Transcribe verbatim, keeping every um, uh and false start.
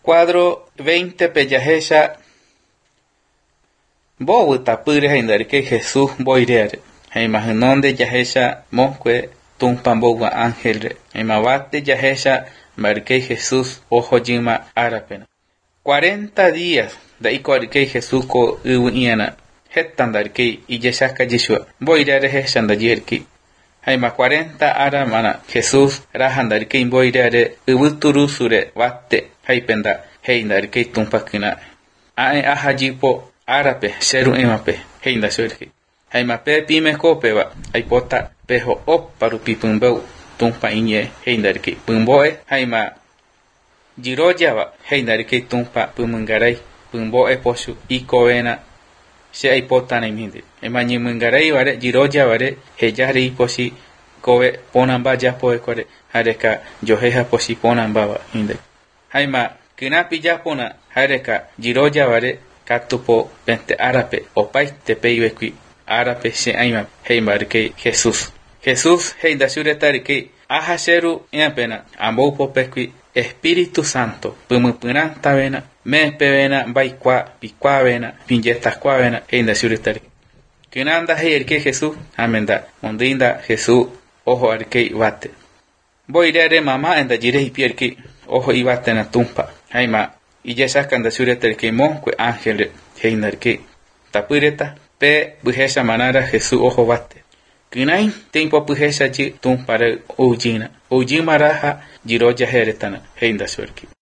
Cuadro veinte peyajesha bobu tapure haindari que Jesús boireare. Heimahinonde yajesha mosque tumpamboga ángel. Heimabate yajesha marque Jesús ojo jima arapena. Cuarenta días da ikorike Jesús ko uiana. Hettandarke y yeshaka Yeshua. Boireare heshanda yerki. Haima cuarenta ara mana Jesús rajandarke boireare ubuturusure watte. Haipenda heindarke tumpakina. Ae ahajipo arape seru emape heinda suerki. Haimape pime kopeva aipota pejo opparu pipumbeu tumpa inye heindarke pumboe haima jiroyava heindarke tumpa pumungarai pumboe poshu ikovena se aipota naimindi. Emañi mungarai vare jiroya vare heyari iposi kowe ponamba japo ekore hareka joheja posi ponamba hinde. Haima kinapi japona hareka jiroya vare katupo pente arape opaite peivekui arape se aima heimarke Jesús. Jesús heida suretarike aja seru iapena ambopo pekui Espíritu Santo pumupunan tavena me pevena baikwa pikwa vena pinjeta kwa vena heida suretarike. Kinanda heirke Jesús amenda mondinda Jesús ojo arke vate. Boirere mama enda jire hipierki ojo ibate na tumpa. Haima y ya sacan de surete que monque ángel heinarque tapureta pe bujesa manara Jesús ojo bate kinai tiempo bujesa ji tum para ujina ujimaraja jiroja heretana heinda suerki.